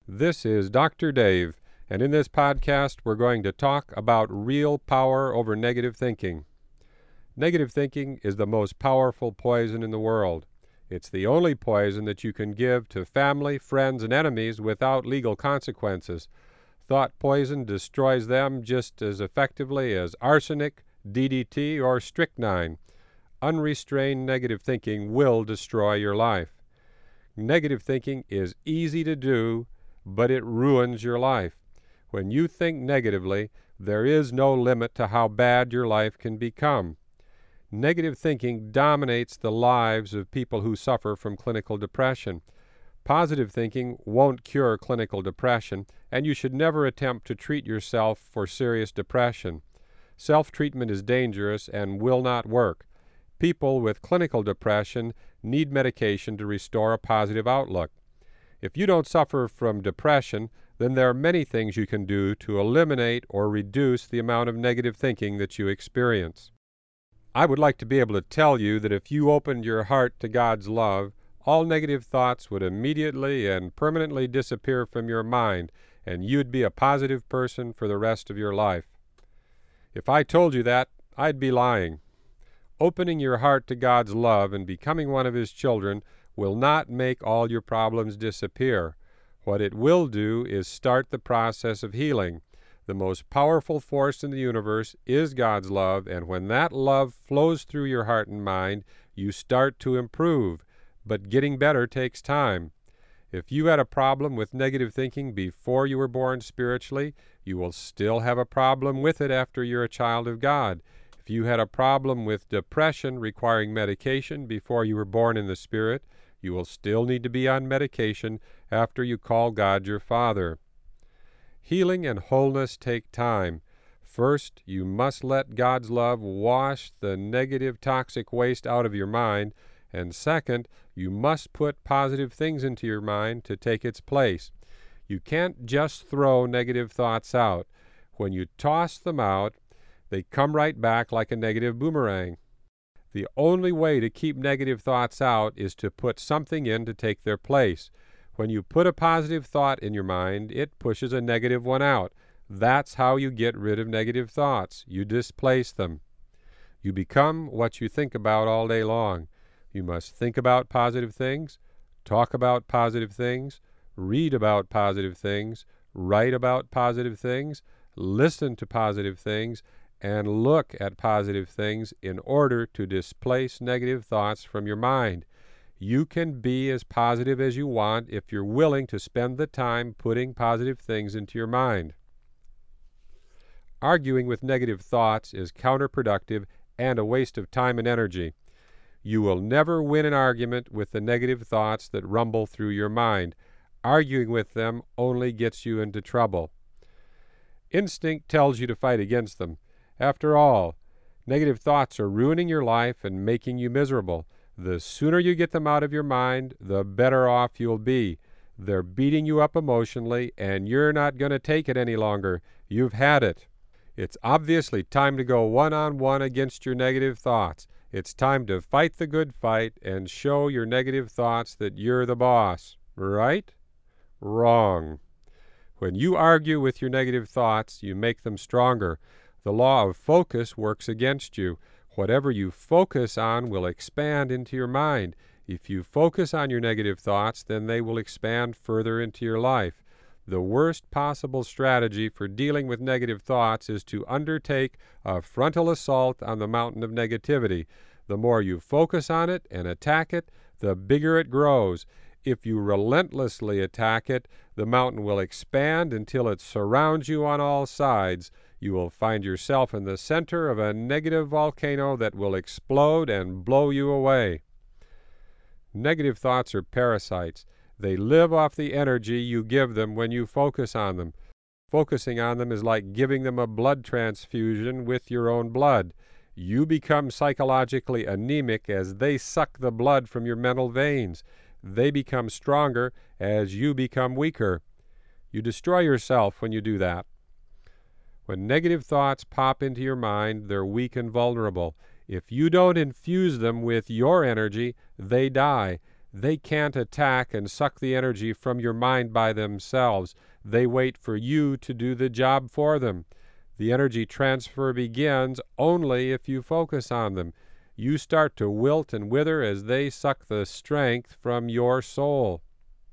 This is Dr. Dave, and in this podcast we're going to talk about real power over negative thinking. Negative thinking is the most powerful poison in the world. It's the only poison that you can give to family, friends, and enemies without legal consequences. Thought poison destroys them just as effectively as arsenic, DDT, or strychnine. Unrestrained negative thinking will destroy your life. Negative thinking is easy to do, but it ruins your life. When you think negatively, there is no limit to how bad your life can become. Negative thinking dominates the lives of people who suffer from clinical depression. Positive thinking won't cure clinical depression, and you should never attempt to treat yourself for serious depression. Self-treatment is dangerous and will not work. People with clinical depression need medication to restore a positive outlook. If you don't suffer from depression, then there are many things you can do to eliminate or reduce the amount of negative thinking that you experience. I would like to be able to tell you that if you opened your heart to God's love, all negative thoughts would immediately and permanently disappear from your mind, and you'd be a positive person for the rest of your life. If I told you that, I'd be lying. Opening your heart to God's love and becoming one of His children will not make all your problems disappear. What it will do is start the process of healing. The most powerful force in the universe is God's love, and when that love flows through your heart and mind, you start to improve. But getting better takes time. If you had a problem with negative thinking before you were born spiritually, you will still have a problem with it after you're a child of God. If you had a problem with depression requiring medication before you were born in the Spirit, you will still need to be on medication after you call God your Father. Healing and wholeness take time. First, you must let God's love wash the negative toxic waste out of your mind, and second, you must put positive things into your mind to take its place. You can't just throw negative thoughts out. When you toss them out, they come right back like a negative boomerang. The only way to keep negative thoughts out is to put something in to take their place. When you put a positive thought in your mind, it pushes a negative one out. That's how you get rid of negative thoughts. You displace them. You become what you think about all day long. You must think about positive things, talk about positive things, read about positive things, write about positive things, listen to positive things, and look at positive things in order to displace negative thoughts from your mind. You can be as positive as you want if you're willing to spend the time putting positive things into your mind. Arguing with negative thoughts is counterproductive and a waste of time and energy. You will never win an argument with the negative thoughts that rumble through your mind. Arguing with them only gets you into trouble. Instinct tells you to fight against them. After all, negative thoughts are ruining your life and making you miserable. The sooner you get them out of your mind, the better off you'll be. They're beating you up emotionally, and you're not going to take it any longer. You've had it. It's obviously time to go one-on-one against your negative thoughts. It's time to fight the good fight and show your negative thoughts that you're the boss. Right? Wrong. When you argue with your negative thoughts, you make them stronger. The law of focus works against you. Whatever you focus on will expand into your mind. If you focus on your negative thoughts, then they will expand further into your life. The worst possible strategy for dealing with negative thoughts is to undertake a frontal assault on the mountain of negativity. The more you focus on it and attack it, the bigger it grows. If you relentlessly attack it, the mountain will expand until it surrounds you on all sides. You will find yourself in the center of a negative volcano that will explode and blow you away. Negative thoughts are parasites. They live off the energy you give them when you focus on them. Focusing on them is like giving them a blood transfusion with your own blood. You become psychologically anemic as they suck the blood from your mental veins. They become stronger as you become weaker. You destroy yourself when you do that. When negative thoughts pop into your mind, they're weak and vulnerable. If you don't infuse them with your energy, they die. They can't attack and suck the energy from your mind by themselves. They wait for you to do the job for them. The energy transfer begins only if you focus on them. You start to wilt and wither as they suck the strength from your soul.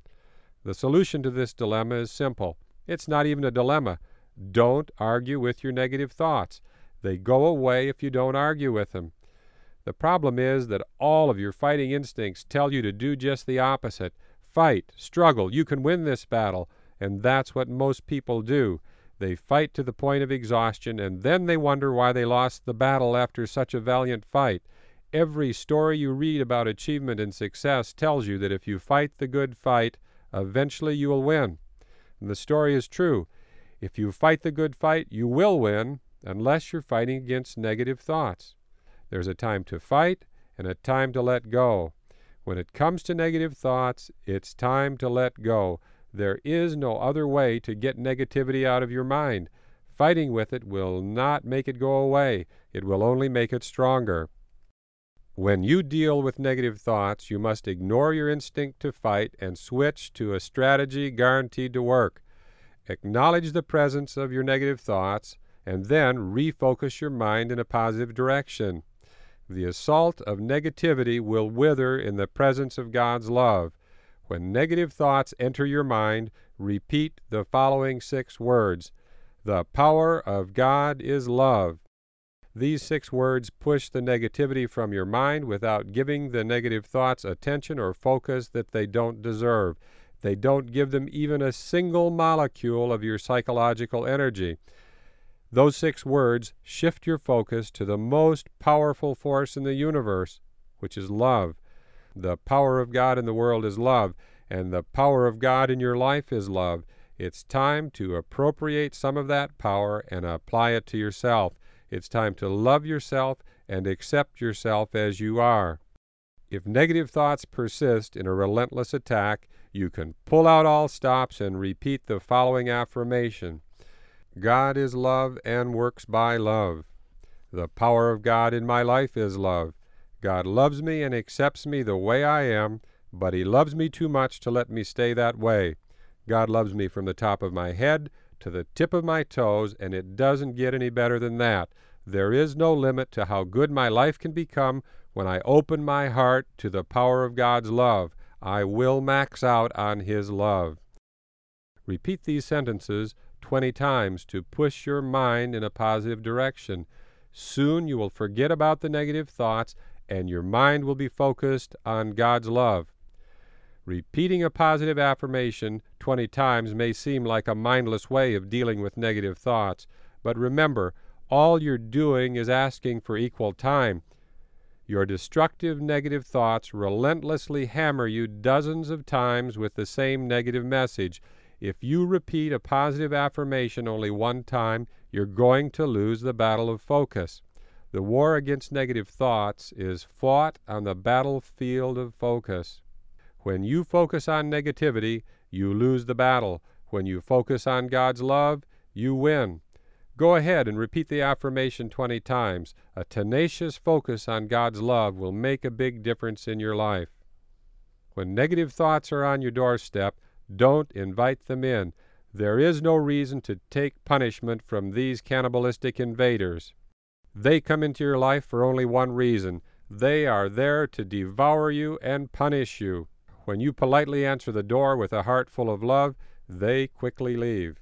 The solution to this dilemma is simple. It's not even a dilemma. Don't argue with your negative thoughts. They go away if you don't argue with them. The problem is that all of your fighting instincts tell you to do just the opposite. Fight, struggle, you can win this battle, and that's what most people do. They fight to the point of exhaustion, and then they wonder why they lost the battle after such a valiant fight. Every story you read about achievement and success tells you that if you fight the good fight, eventually you will win. And the story is true. If you fight the good fight, you will win, unless you're fighting against negative thoughts. There's a time to fight and a time to let go. When it comes to negative thoughts, it's time to let go. There is no other way to get negativity out of your mind. Fighting with it will not make it go away. It will only make it stronger. When you deal with negative thoughts, you must ignore your instinct to fight and switch to a strategy guaranteed to work. Acknowledge the presence of your negative thoughts, and then refocus your mind in a positive direction. The assault of negativity will wither in the presence of God's love. When negative thoughts enter your mind, repeat the following 6 words. The power of God is love. These 6 words push the negativity from your mind without giving the negative thoughts attention or focus that they don't deserve. They don't give them even a single molecule of your psychological energy. Those 6 words shift your focus to the most powerful force in the universe, which is love. The power of God in the world is love, and the power of God in your life is love. It's time to appropriate some of that power and apply it to yourself. It's time to love yourself and accept yourself as you are. If negative thoughts persist in a relentless attack, you can pull out all stops and repeat the following affirmation. God is love and works by love. The power of God in my life is love. God loves me and accepts me the way I am, but He loves me too much to let me stay that way. God loves me from the top of my head to the tip of my toes, and it doesn't get any better than that. There is no limit to how good my life can become when I open my heart to the power of God's love. I will max out on His love. Repeat these sentences 20 times to push your mind in a positive direction. Soon you will forget about the negative thoughts, and your mind will be focused on God's love. Repeating a positive affirmation 20 times may seem like a mindless way of dealing with negative thoughts, but remember, all you're doing is asking for equal time. Your destructive negative thoughts relentlessly hammer you dozens of times with the same negative message. If you repeat a positive affirmation only one time, you're going to lose the battle of focus. The war against negative thoughts is fought on the battlefield of focus. When you focus on negativity, you lose the battle. When you focus on God's love, you win. Go ahead and repeat the affirmation 20 times. A tenacious focus on God's love will make a big difference in your life. When negative thoughts are on your doorstep, don't invite them in. There is no reason to take punishment from these cannibalistic invaders. They come into your life for only one reason. They are there to devour you and punish you. When you politely answer the door with a heart full of love, they quickly leave.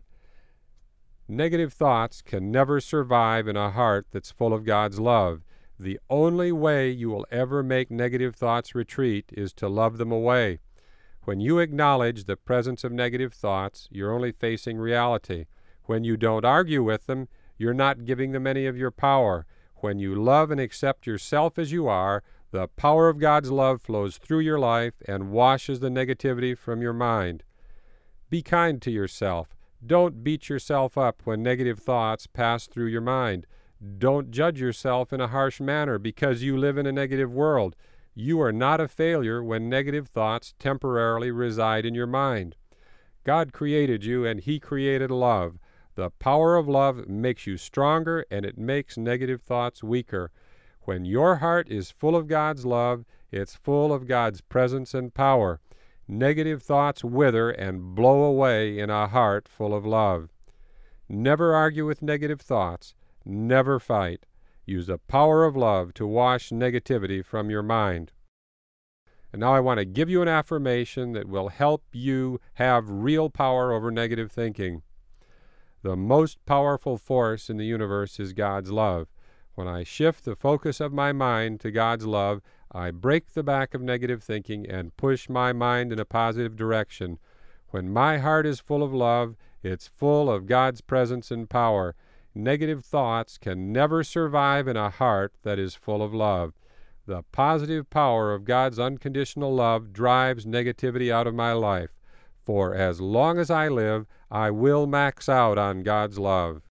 Negative thoughts can never survive in a heart that's full of God's love. The only way you will ever make negative thoughts retreat is to love them away. When you acknowledge the presence of negative thoughts, you're only facing reality. When you don't argue with them, you're not giving them any of your power. When you love and accept yourself as you are, the power of God's love flows through your life and washes the negativity from your mind. Be kind to yourself. Don't beat yourself up when negative thoughts pass through your mind. Don't judge yourself in a harsh manner because you live in a negative world. You are not a failure when negative thoughts temporarily reside in your mind. God created you and He created love. The power of love makes you stronger and it makes negative thoughts weaker. When your heart is full of God's love, It's full of God's presence and power. Negative thoughts wither and blow away in a heart full of love. Never argue with negative thoughts. Never fight. Use the power of love to wash negativity from your mind. And now I want to give you an affirmation that will help you have real power over negative thinking. The most powerful force in the universe is God's love. When I shift the focus of my mind to God's love, I break the back of negative thinking and push my mind in a positive direction. When my heart is full of love, it's full of God's presence and power. Negative thoughts can never survive in a heart that is full of love. The positive power of God's unconditional love drives negativity out of my life. For as long as I live, I will max out on God's love.